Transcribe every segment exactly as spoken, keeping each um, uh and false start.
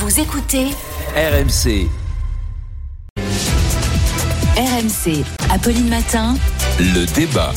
Vous écoutez R M C. R M C, Apolline Matin. Le débat.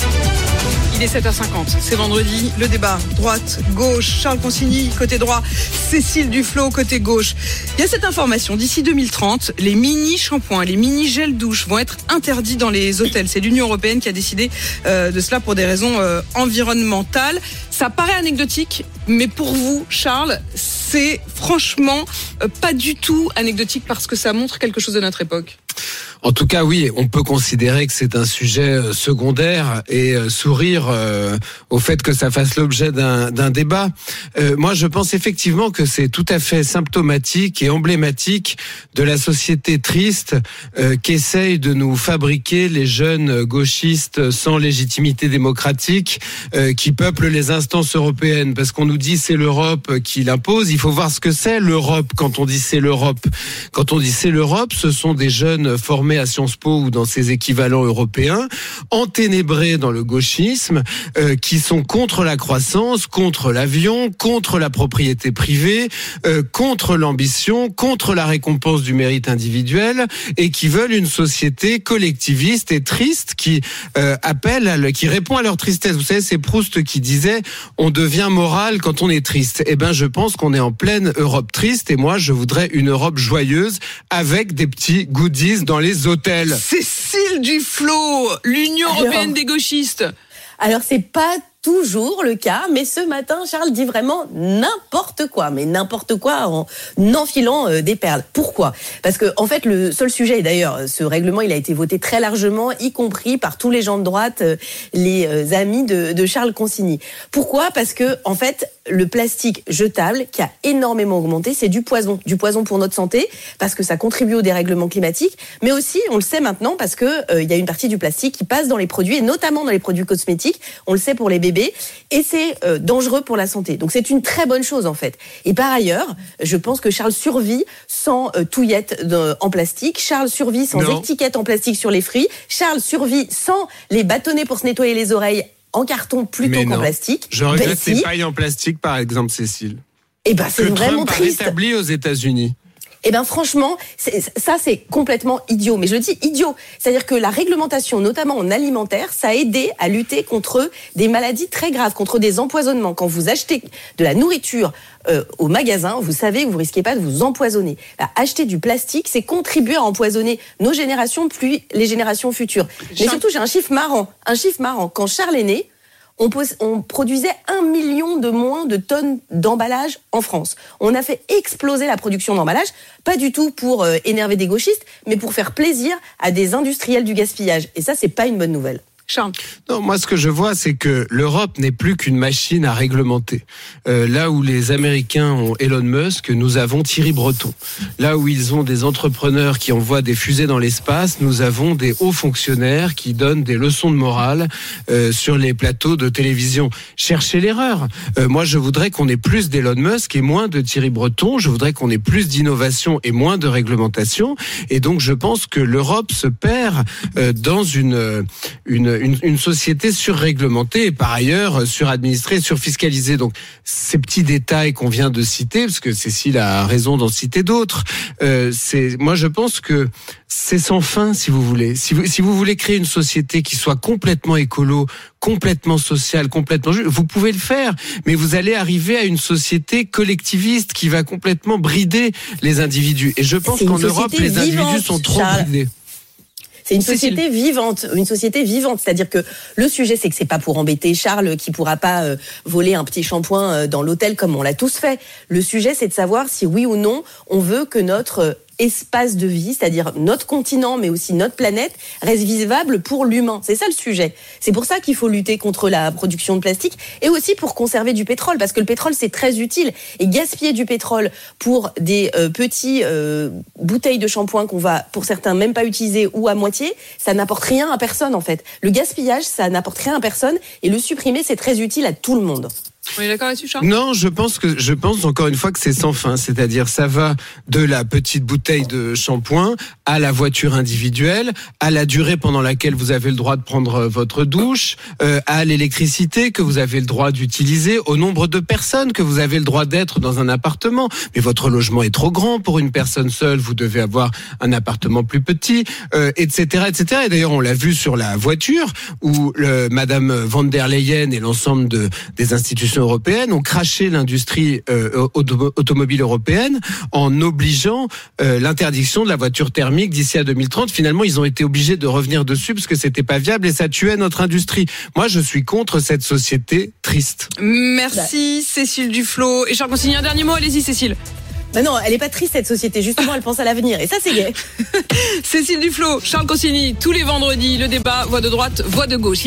Il est sept heures cinquante, c'est vendredi, le débat, droite, gauche, Charles Consigny, côté droit, Cécile Duflot, côté gauche. Il y a cette information, d'ici deux mille trente, les mini-shampoings, les mini-gels douche vont être interdits dans les hôtels. C'est l'Union européenne qui a décidé euh, de cela pour des raisons euh, environnementales. Ça paraît anecdotique, mais pour vous, Charles, c'est franchement euh, pas du tout anecdotique parce que ça montre quelque chose de notre époque. En tout cas, oui, on peut considérer que c'est un sujet secondaire et sourire euh, au fait que ça fasse l'objet d'un, d'un débat. Euh, moi, je pense effectivement que c'est tout à fait symptomatique et emblématique de la société triste euh, qu'essayent de nous fabriquer les jeunes gauchistes sans légitimité démocratique euh, qui peuplent les instances européennes. Parce qu'on nous dit c'est l'Europe qui l'impose. Il faut voir ce que c'est l'Europe quand on dit c'est l'Europe. Quand on dit c'est l'Europe, ce sont des jeunes formés à Sciences Po ou dans ses équivalents européens, enténébrés dans le gauchisme, euh, qui sont contre la croissance, contre l'avion, contre la propriété privée, euh, contre l'ambition, contre la récompense du mérite individuel, et qui veulent une société collectiviste et triste qui euh, appelle, à le, qui répond à leur tristesse. Vous savez, c'est Proust qui disait « on devient moral quand on est triste ». Eh ben, je pense qu'on est en pleine Europe triste, et moi, je voudrais une Europe joyeuse avec des petits goodies dans les hôtels. Cécile Duflot, l'Union Alors, européenne des gauchistes. Alors, c'est pas toujours le cas, mais ce matin, Charles dit vraiment n'importe quoi, mais n'importe quoi en enfilant euh, des perles. Pourquoi ? Parce que, en fait, le seul sujet, et d'ailleurs, ce règlement, il a été voté très largement, y compris par tous les gens de droite, euh, les euh, amis de, de Charles Consigny. Pourquoi ? Parce que, en fait, le plastique jetable, qui a énormément augmenté, c'est du poison. Du poison pour notre santé, parce que ça contribue au dérèglement climatique, mais aussi, on le sait maintenant, parce que euh, il y a une partie du plastique qui passe dans les produits, et notamment dans les produits cosmétiques. On le sait pour les bébés, et c'est euh, dangereux pour la santé. Donc c'est une très bonne chose, en fait. Et par ailleurs, je pense que Charles survit sans euh, touillettes de, en plastique. Charles survit sans Non. étiquette en plastique sur les fruits. Charles survit sans les bâtonnets pour se nettoyer les oreilles en carton plutôt Mais qu'en non. plastique. Je regrette Ben ces si. pailles en plastique, par exemple, Cécile. Et ben c'est Que vraiment Trump a triste. rétabli aux États-Unis. Eh bien franchement, c'est, ça c'est complètement idiot. Mais je le dis idiot. C'est-à-dire que la réglementation, notamment en alimentaire, ça a aidé à lutter contre des maladies très graves, contre des empoisonnements. Quand vous achetez de la nourriture euh, au magasin, vous savez que vous risquez pas de vous empoisonner. Bah, acheter du plastique, c'est contribuer à empoisonner nos générations, puis les générations futures. Mais Charles- surtout, j'ai un chiffre marrant. Un chiffre marrant. Quand Charles est né, On, pos- on produisait un million de moins de tonnes d'emballage en France. On a fait exploser la production d'emballage, pas du tout pour euh, énerver des gauchistes, mais pour faire plaisir à des industriels du gaspillage. Et ça, c'est pas une bonne nouvelle. Charles. Non, moi, ce que je vois, c'est que l'Europe n'est plus qu'une machine à réglementer. Euh, là où les Américains ont Elon Musk, nous avons Thierry Breton. Là où ils ont des entrepreneurs qui envoient des fusées dans l'espace, nous avons des hauts fonctionnaires qui donnent des leçons de morale euh, sur les plateaux de télévision. Cherchez l'erreur. Euh, moi, je voudrais qu'on ait plus d'Elon Musk et moins de Thierry Breton. Je voudrais qu'on ait plus d'innovation et moins de réglementation. Et donc, je pense que l'Europe se perd euh, dans une une Une, une société surréglementée et par ailleurs suradministrée, surfiscalisée. Donc ces petits détails qu'on vient de citer, parce que Cécile a raison d'en citer d'autres, euh, c'est, moi je pense que c'est sans fin, si vous voulez. Si vous, si vous voulez créer une société qui soit complètement écolo, complètement sociale, complètement juste, vous pouvez le faire, mais vous allez arriver à une société collectiviste qui va complètement brider les individus. Et je pense C'est une qu'en Europe, société les individus vivante, sont trop Charles. bridés. C'est une Cécile. société vivante, une société vivante. C'est-à-dire que le sujet, c'est que c'est pas pour embêter Charles qui pourra pas euh, voler un petit shampoing euh, dans l'hôtel comme on l'a tous fait. Le sujet, c'est de savoir si oui ou non on veut que notre euh, espace de vie, c'est-à-dire notre continent, mais aussi notre planète, reste vivable pour l'humain. C'est ça le sujet. C'est pour ça qu'il faut lutter contre la production de plastique et aussi pour conserver du pétrole, parce que le pétrole, c'est très utile. Et gaspiller du pétrole pour des euh, petits euh, bouteilles de shampoing qu'on va, pour certains, même pas utiliser ou à moitié, ça n'apporte rien à personne, en fait. Le gaspillage, ça n'apporte rien à personne et le supprimer, c'est très utile à tout le monde. On est d'accord là-dessus, Charles ? Non, je pense que je pense encore une fois que c'est sans fin. C'est-à-dire, ça va de la petite bouteille de shampoing à la voiture individuelle, à la durée pendant laquelle vous avez le droit de prendre votre douche, euh, à l'électricité que vous avez le droit d'utiliser, au nombre de personnes que vous avez le droit d'être dans un appartement. Mais votre logement est trop grand pour une personne seule. Vous devez avoir un appartement plus petit, euh, et cetera, et cetera. Et d'ailleurs, on l'a vu sur la voiture où le, Madame von der Leyen et l'ensemble de, des institutions européennes ont craché l'industrie euh, auto- automobile européenne en obligeant euh, l'interdiction de la voiture thermique d'ici à deux mille trente. Finalement, ils ont été obligés de revenir dessus parce que c'était pas viable et ça tuait notre industrie. Moi, je suis contre cette société triste. Merci Cécile Duflot. Et Charles Consigny, un dernier mot, allez-y Cécile. Ben non, elle est pas triste cette société, justement elle pense à l'avenir et ça c'est gai. Cécile Duflot, Charles Consigny, tous les vendredis, le débat, voix de droite, voix de gauche.